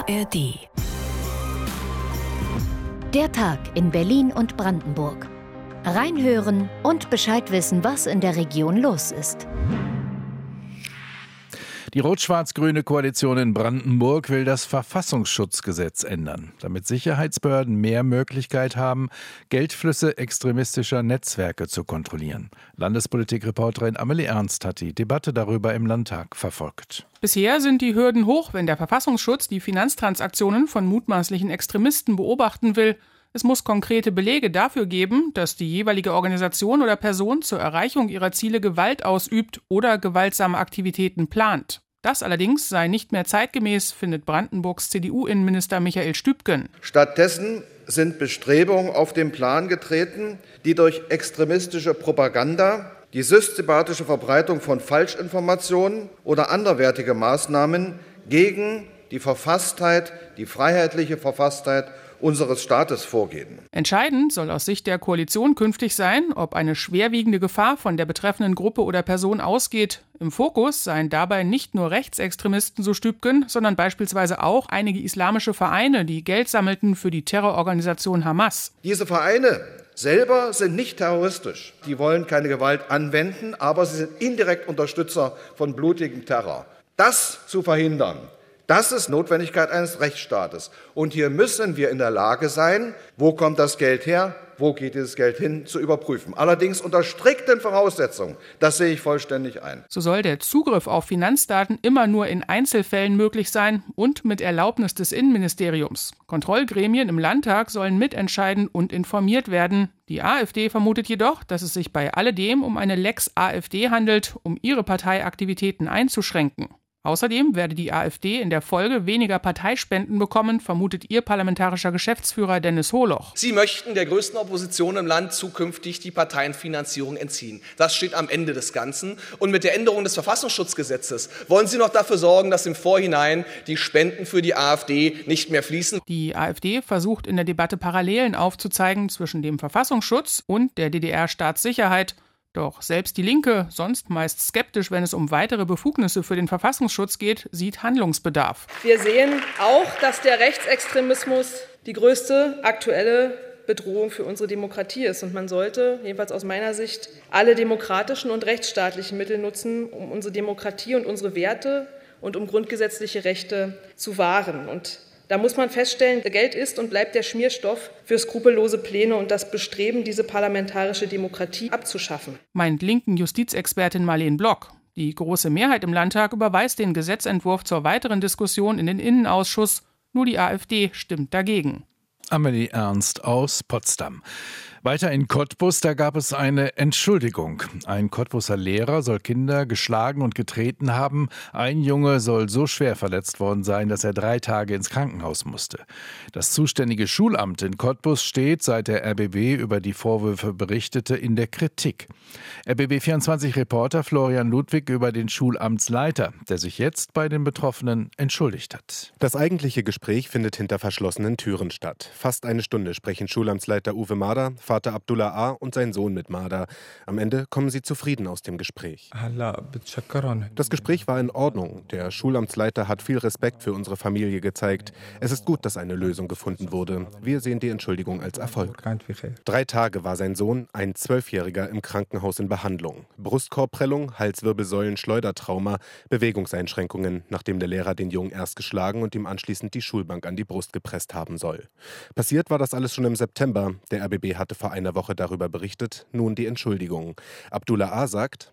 ARD. Der Tag in Berlin und Brandenburg. Reinhören und Bescheid wissen, was in der Region los ist. Die rot-schwarz-grüne Koalition in Brandenburg will das Verfassungsschutzgesetz ändern, damit Sicherheitsbehörden mehr Möglichkeit haben, Geldflüsse extremistischer Netzwerke zu kontrollieren. Landespolitikreporterin Amelie Ernst hat die Debatte darüber im Landtag verfolgt. Bisher sind die Hürden hoch, wenn der Verfassungsschutz die Finanztransaktionen von mutmaßlichen Extremisten beobachten will. Es muss konkrete Belege dafür geben, dass die jeweilige Organisation oder Person zur Erreichung ihrer Ziele Gewalt ausübt oder gewaltsame Aktivitäten plant. Das allerdings sei nicht mehr zeitgemäß, findet Brandenburgs CDU-Innenminister Michael Stübgen. Stattdessen sind Bestrebungen auf den Plan getreten, die durch extremistische Propaganda, die systematische Verbreitung von Falschinformationen oder anderweitige Maßnahmen gegen die Verfasstheit, die freiheitliche Verfasstheit unseres Staates vorgehen. Entscheidend soll aus Sicht der Koalition künftig sein, ob eine schwerwiegende Gefahr von der betreffenden Gruppe oder Person ausgeht. Im Fokus seien dabei nicht nur Rechtsextremisten, so Stübgen, sondern beispielsweise auch einige islamische Vereine, die Geld sammelten für die Terrororganisation Hamas. Diese Vereine selber sind nicht terroristisch. Die wollen keine Gewalt anwenden, aber sie sind indirekt Unterstützer von blutigem Terror. Das zu verhindern, das ist Notwendigkeit eines Rechtsstaates. Und hier müssen wir in der Lage sein, wo kommt das Geld her, wo geht dieses Geld hin, zu überprüfen. Allerdings unter strikten Voraussetzungen. Das sehe ich vollständig ein. So soll der Zugriff auf Finanzdaten immer nur in Einzelfällen möglich sein und mit Erlaubnis des Innenministeriums. Kontrollgremien im Landtag sollen mitentscheiden und informiert werden. Die AfD vermutet jedoch, dass es sich bei alledem um eine Lex AfD handelt, um ihre Parteiaktivitäten einzuschränken. Außerdem werde die AfD in der Folge weniger Parteispenden bekommen, vermutet ihr parlamentarischer Geschäftsführer Dennis Holoch. Sie möchten der größten Opposition im Land zukünftig die Parteienfinanzierung entziehen. Das steht am Ende des Ganzen. Und mit der Änderung des Verfassungsschutzgesetzes wollen Sie noch dafür sorgen, dass im Vorhinein die Spenden für die AfD nicht mehr fließen. Die AfD versucht in der Debatte Parallelen aufzuzeigen zwischen dem Verfassungsschutz und der DDR-Staatssicherheit. Doch selbst die Linke, sonst meist skeptisch, wenn es um weitere Befugnisse für den Verfassungsschutz geht, sieht Handlungsbedarf. Wir sehen auch, dass der Rechtsextremismus die größte aktuelle Bedrohung für unsere Demokratie ist. Und man sollte, jedenfalls aus meiner Sicht, alle demokratischen und rechtsstaatlichen Mittel nutzen, um unsere Demokratie und unsere Werte und um grundgesetzliche Rechte zu wahren. Und da muss man feststellen, Geld ist und bleibt der Schmierstoff für skrupellose Pläne und das Bestreben, diese parlamentarische Demokratie abzuschaffen. Meint linken Justizexpertin Marleen Block. Die große Mehrheit im Landtag überweist den Gesetzentwurf zur weiteren Diskussion in den Innenausschuss. Nur die AfD stimmt dagegen. Amelie Ernst aus Potsdam. Weiter in Cottbus, da gab es eine Entschuldigung. Ein Cottbuser Lehrer soll Kinder geschlagen und getreten haben. Ein Junge soll so schwer verletzt worden sein, dass er 3 Tage ins Krankenhaus musste. Das zuständige Schulamt in Cottbus steht, seit der RBB über die Vorwürfe berichtete, in der Kritik. RBB24-Reporter Florian Ludwig über den Schulamtsleiter, der sich jetzt bei den Betroffenen entschuldigt hat. Das eigentliche Gespräch findet hinter verschlossenen Türen statt. Fast eine Stunde sprechen Schulamtsleiter Uwe Mader, Vater Abdullah A. und sein Sohn mit Mader. Am Ende kommen sie zufrieden aus dem Gespräch. Das Gespräch war in Ordnung. Der Schulamtsleiter hat viel Respekt für unsere Familie gezeigt. Es ist gut, dass eine Lösung gefunden wurde. Wir sehen die Entschuldigung als Erfolg. 3 Tage war sein Sohn, ein 12-Jähriger, im Krankenhaus in Behandlung. Brustkorbprellung, Halswirbelsäulen-Schleudertrauma, Bewegungseinschränkungen, nachdem der Lehrer den Jungen erst geschlagen und ihm anschließend die Schulbank an die Brust gepresst haben soll. Passiert war das alles schon im September. Der RBB hatte vor einer Woche darüber berichtet, nun die Entschuldigung. Abdullah A. sagt: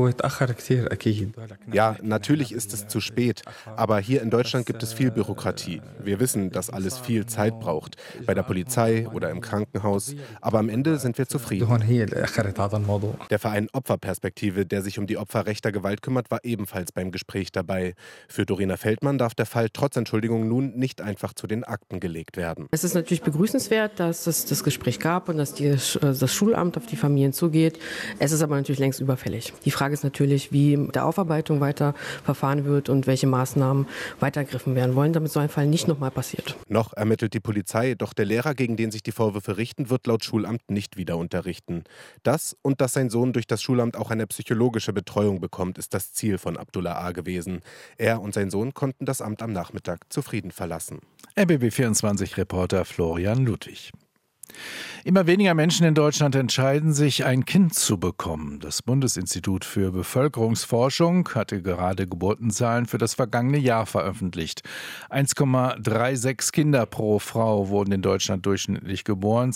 Ja, natürlich ist es zu spät, aber hier in Deutschland gibt es viel Bürokratie. Wir wissen, dass alles viel Zeit braucht, bei der Polizei oder im Krankenhaus, aber am Ende sind wir zufrieden. Der Verein Opferperspektive, der sich um die Opfer rechter Gewalt kümmert, war ebenfalls beim Gespräch dabei. Für Dorina Feldmann darf der Fall trotz Entschuldigung nun nicht einfach zu den Akten gelegt werden. Es ist natürlich begrüßenswert, dass es das Gespräch gab und dass dass das Schulamt auf die Familien zugeht. Es ist aber natürlich längst überfällig. Die Frage ist natürlich, wie mit der Aufarbeitung weiter verfahren wird und welche Maßnahmen weiter ergriffen werden wollen, damit so ein Fall nicht nochmal passiert. Noch ermittelt die Polizei, doch der Lehrer, gegen den sich die Vorwürfe richten, wird laut Schulamt nicht wieder unterrichten. Das und dass sein Sohn durch das Schulamt auch eine psychologische Betreuung bekommt, ist das Ziel von Abdullah A. gewesen. Er und sein Sohn konnten das Amt am Nachmittag zufrieden verlassen. RBB24-Reporter Florian Ludwig. Immer weniger Menschen in Deutschland entscheiden sich, ein Kind zu bekommen. Das Bundesinstitut für Bevölkerungsforschung hatte gerade Geburtenzahlen für das vergangene Jahr veröffentlicht. 1,36 Kinder pro Frau wurden in Deutschland durchschnittlich geboren.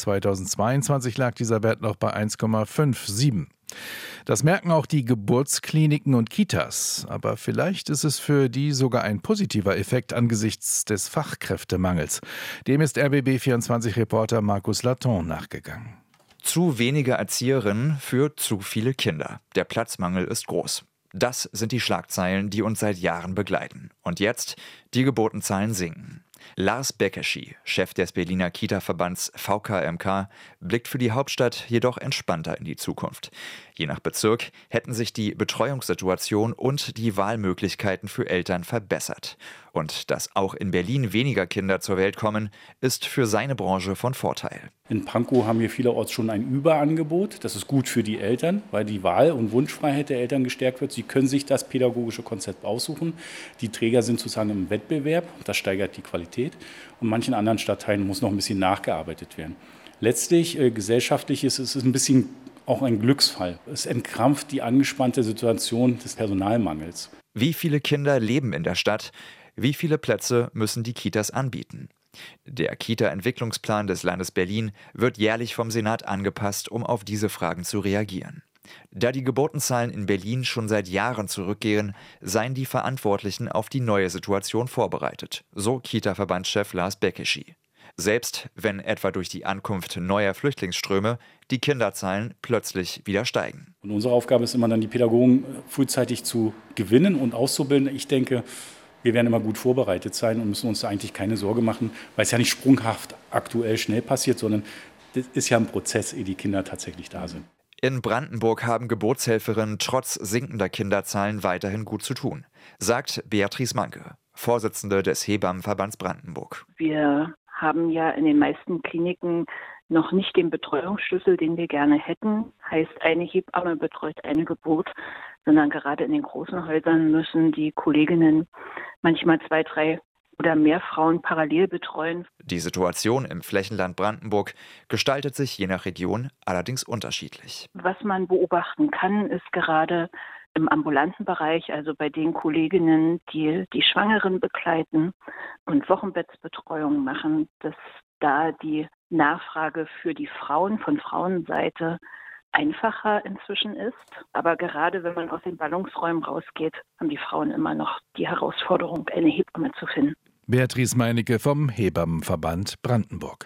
2022 lag dieser Wert noch bei 1,57. Das merken auch die Geburtskliniken und Kitas. Aber vielleicht ist es für die sogar ein positiver Effekt angesichts des Fachkräftemangels. Dem ist RBB24-Reporter Markus Laton nachgegangen. Zu wenige Erzieherinnen für zu viele Kinder. Der Platzmangel ist groß. Das sind die Schlagzeilen, die uns seit Jahren begleiten. Und jetzt, die Geburtenzahlen sinken. Lars Bekeschi, Chef des Berliner Kita-Verbands VKMK, blickt für die Hauptstadt jedoch entspannter in die Zukunft. Je nach Bezirk hätten sich die Betreuungssituation und die Wahlmöglichkeiten für Eltern verbessert. Und dass auch in Berlin weniger Kinder zur Welt kommen, ist für seine Branche von Vorteil. In Pankow haben wir vielerorts schon ein Überangebot. Das ist gut für die Eltern, weil die Wahl- und Wunschfreiheit der Eltern gestärkt wird. Sie können sich das pädagogische Konzept aussuchen. Die Träger sind sozusagen im Wettbewerb. Das steigert die Qualität. Und in manchen anderen Stadtteilen muss noch ein bisschen nachgearbeitet werden. Letztlich, gesellschaftlich ist es ein bisschen auch ein Glücksfall. Es entkrampft die angespannte Situation des Personalmangels. Wie viele Kinder leben in der Stadt? Wie viele Plätze müssen die Kitas anbieten? Der Kita-Entwicklungsplan des Landes Berlin wird jährlich vom Senat angepasst, um auf diese Fragen zu reagieren. Da die Geburtenzahlen in Berlin schon seit Jahren zurückgehen, seien die Verantwortlichen auf die neue Situation vorbereitet, so Kita-Verbandschef Lars Bekeschi. Selbst wenn etwa durch die Ankunft neuer Flüchtlingsströme die Kinderzahlen plötzlich wieder steigen. Und unsere Aufgabe ist immer dann, die Pädagogen frühzeitig zu gewinnen und auszubilden. Ich denke, wir werden immer gut vorbereitet sein und müssen uns da eigentlich keine Sorge machen, weil es ja nicht sprunghaft aktuell schnell passiert, sondern das ist ja ein Prozess, ehe die Kinder tatsächlich da sind. In Brandenburg haben Geburtshelferinnen trotz sinkender Kinderzahlen weiterhin gut zu tun, sagt Beatrice Manke, Vorsitzende des Hebammenverbands Brandenburg. Wir haben ja in den meisten Kliniken noch nicht den Betreuungsschlüssel, den wir gerne hätten. Heißt, eine Hebamme betreut eine Geburt, sondern gerade in den großen Häusern müssen die Kolleginnen manchmal 2, 3 oder mehr Frauen parallel betreuen. Die Situation im Flächenland Brandenburg gestaltet sich je nach Region allerdings unterschiedlich. Was man beobachten kann, ist gerade im ambulanten Bereich, also bei den Kolleginnen, die die Schwangeren begleiten und Wochenbettsbetreuung machen, dass da die Nachfrage für die Frauen von Frauenseite einfacher inzwischen ist. Aber gerade wenn man aus den Ballungsräumen rausgeht, haben die Frauen immer noch die Herausforderung, eine Hebamme zu finden. Beatrice Meinecke vom Hebammenverband Brandenburg.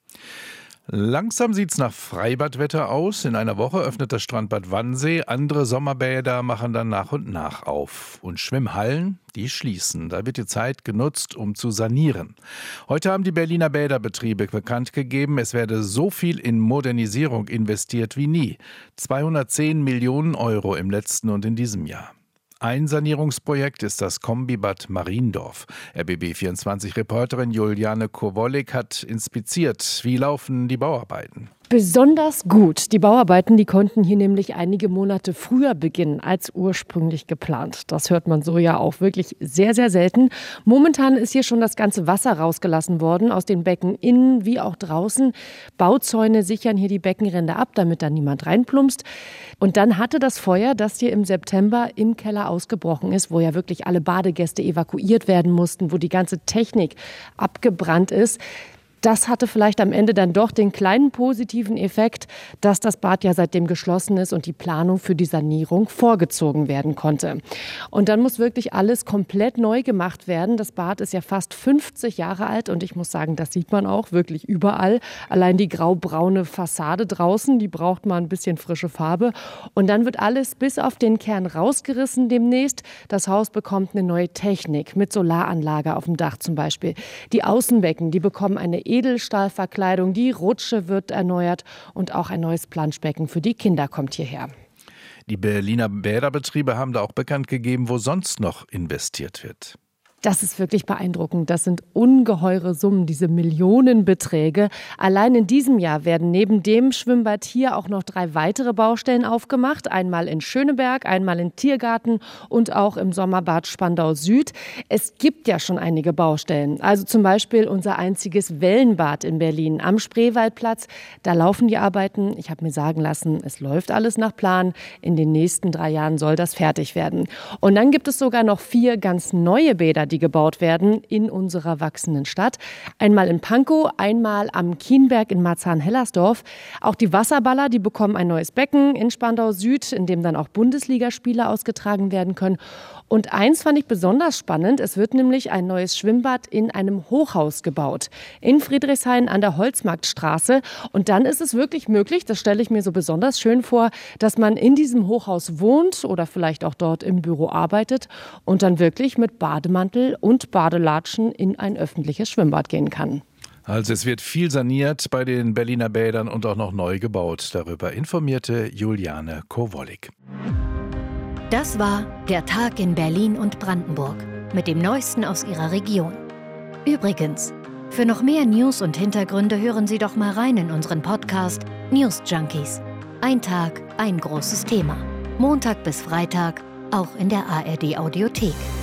Langsam sieht's nach Freibadwetter aus. In einer Woche öffnet das Strandbad Wannsee. Andere Sommerbäder machen dann nach und nach auf. Und Schwimmhallen, die schließen. Da wird die Zeit genutzt, um zu sanieren. Heute haben die Berliner Bäderbetriebe bekannt gegeben, es werde so viel in Modernisierung investiert wie nie. 210 Millionen Euro im letzten und in diesem Jahr. Ein Sanierungsprojekt ist das Kombibad Mariendorf. RBB24-Reporterin Juliane Kowolek hat inspiziert. Wie laufen die Bauarbeiten? Besonders gut. Die Bauarbeiten, die konnten hier nämlich einige Monate früher beginnen als ursprünglich geplant. Das hört man so ja auch wirklich sehr, sehr selten. Momentan ist hier schon das ganze Wasser rausgelassen worden, aus den Becken innen wie auch draußen. Bauzäune sichern hier die Beckenränder ab, damit da niemand reinplumpst. Und dann hatte das Feuer, das hier im September im Keller ausgebrochen ist, wo ja wirklich alle Badegäste evakuiert werden mussten, wo die ganze Technik abgebrannt ist, das hatte vielleicht am Ende dann doch den kleinen positiven Effekt, dass das Bad ja seitdem geschlossen ist und die Planung für die Sanierung vorgezogen werden konnte. Und dann muss wirklich alles komplett neu gemacht werden. Das Bad ist ja fast 50 Jahre alt und ich muss sagen, das sieht man auch wirklich überall. Allein die graubraune Fassade draußen, die braucht mal ein bisschen frische Farbe. Und dann wird alles bis auf den Kern rausgerissen demnächst. Das Haus bekommt eine neue Technik mit Solaranlage auf dem Dach zum Beispiel. Die Außenbecken, die bekommen eine Edelstahlverkleidung, die Rutsche wird erneuert und auch ein neues Planschbecken für die Kinder kommt hierher. Die Berliner Bäderbetriebe haben da auch bekannt gegeben, wo sonst noch investiert wird. Das ist wirklich beeindruckend. Das sind ungeheure Summen, diese Millionenbeträge. Allein in diesem Jahr werden neben dem Schwimmbad hier auch noch 3 weitere Baustellen aufgemacht. Einmal in Schöneberg, einmal in Tiergarten und auch im Sommerbad Spandau Süd. Es gibt ja schon einige Baustellen. Also zum Beispiel unser einziges Wellenbad in Berlin am Spreewaldplatz. Da laufen die Arbeiten. Ich habe mir sagen lassen, es läuft alles nach Plan. In den nächsten 3 Jahren soll das fertig werden. Und dann gibt es sogar noch 4 ganz neue Bäder, die gebaut werden in unserer wachsenden Stadt. Einmal in Pankow, einmal am Kienberg in Marzahn-Hellersdorf. Auch die Wasserballer, die bekommen ein neues Becken in Spandau Süd, in dem dann auch Bundesligaspiele ausgetragen werden können. Und eins fand ich besonders spannend. Es wird nämlich ein neues Schwimmbad in einem Hochhaus gebaut. In Friedrichshain an der Holzmarktstraße. Und dann ist es wirklich möglich, das stelle ich mir so besonders schön vor, dass man in diesem Hochhaus wohnt oder vielleicht auch dort im Büro arbeitet und dann wirklich mit Bademantel und Badelatschen in ein öffentliches Schwimmbad gehen kann. Also es wird viel saniert bei den Berliner Bädern und auch noch neu gebaut. Darüber informierte Juliane Kowollik. Das war der Tag in Berlin und Brandenburg mit dem Neuesten aus Ihrer Region. Übrigens, für noch mehr News und Hintergründe hören Sie doch mal rein in unseren Podcast News Junkies. Ein Tag, ein großes Thema. Montag bis Freitag, auch in der ARD Audiothek.